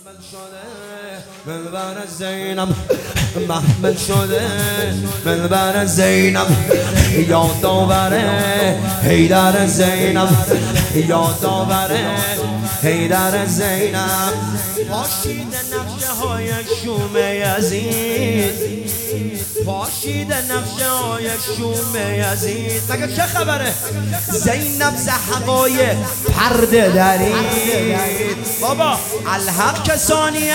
محمل شده منبر زینب، محمل شده منبر زینب، یاد آوره حیدر زینب، یاد آوره حیدر زینب. پاشیده نقشه های شوم یزید، پاشیده نقشه های شوم یزید. مگه چه خبره؟ زینب زحقای پرده درید. بابا الحق کسانیه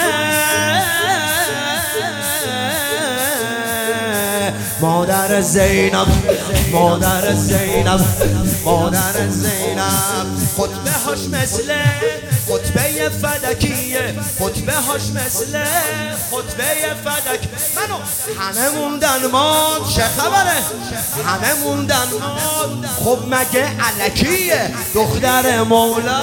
مادر زینب، مادر زینب، مادر زینب. خطبه هاش مثل خطبه فدکیه، خطبه هاش مثل خطبه فدک. منو همه موندن ما، چه خبره؟ همه موندن ما. خب مگه علکیه دختر مولا؟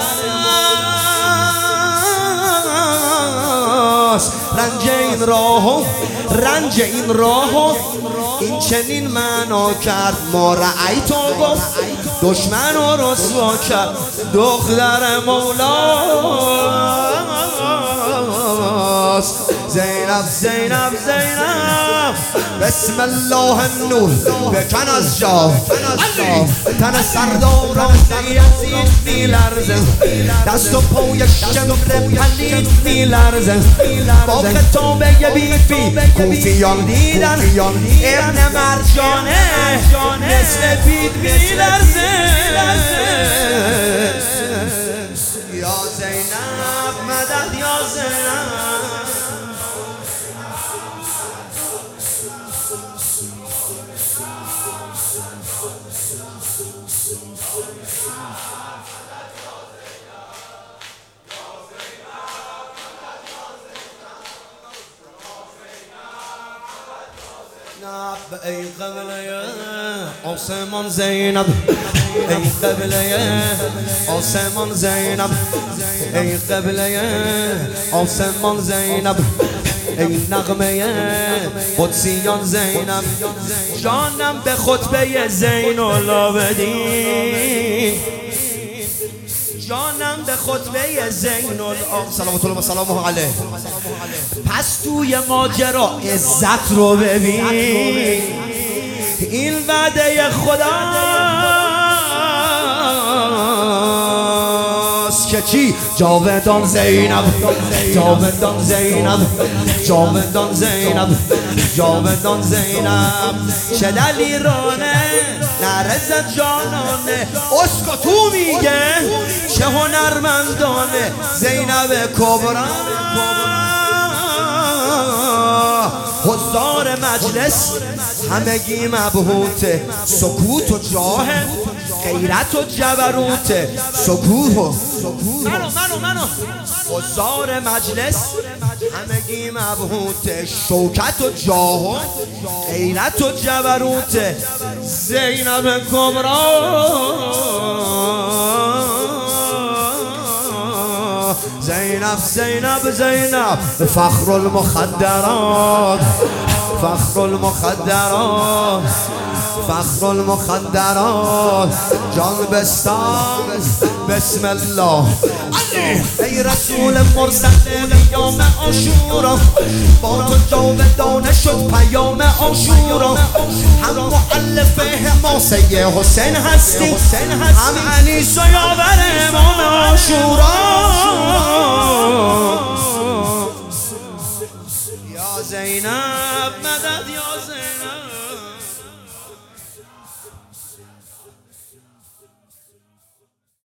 رنج این راهو، رنج این راهو این چنین معنا کرد. ما رأیتو گفت دشمن رو رسوا کرد. دختر مولاست زینب، زینب، زینب. بسم الله النور بکن از جا تن سرداران یزید میلرزه، دست و پای شمر پلید میلرزه. با خطابه بیفی کوفیان دیدن ابن مرجانه مثل بید میلرزه. یا زینب مدد یا زینب. ای قبله آسمان زینب، ای قبله آسمان زینب، ای قبله آسمان زینب، ای نغمه قدسیان زینب. جانم به خطبه زین العابدین، جانم به خطبه زین العابدین صلوات الله و سلامه علیه. پس توی ماجرا عزت رو ببین، این وعده خداست که چی؟ جاودان زینب، جاودان زینب، جاودان زینب، جاودان زینب. چه دلیرانه نرزد جانانه، اسکتو میگه چه هنرمندانه. زینب کبرا حضار مجلس همگی مبهوته، سکوت و جاه غیرت و جبروته. سکوت و منو حضار مجلس همگی مبهوته، شوکت و جاه و غیرت و جبروته. زینب کبرا زینب، زینب، زینب. فخر المخدرات، فخر المخدرات، فخر المخدرات. جان بستان بسم الله. ای رسول مرسل یوم عاشورا، با تو جاودانه شد پیام عاشورا. هم مؤلف حماسه حسین هستی، هم انیس و یاور امام عاشورا. یا زینب مدد یا زینب.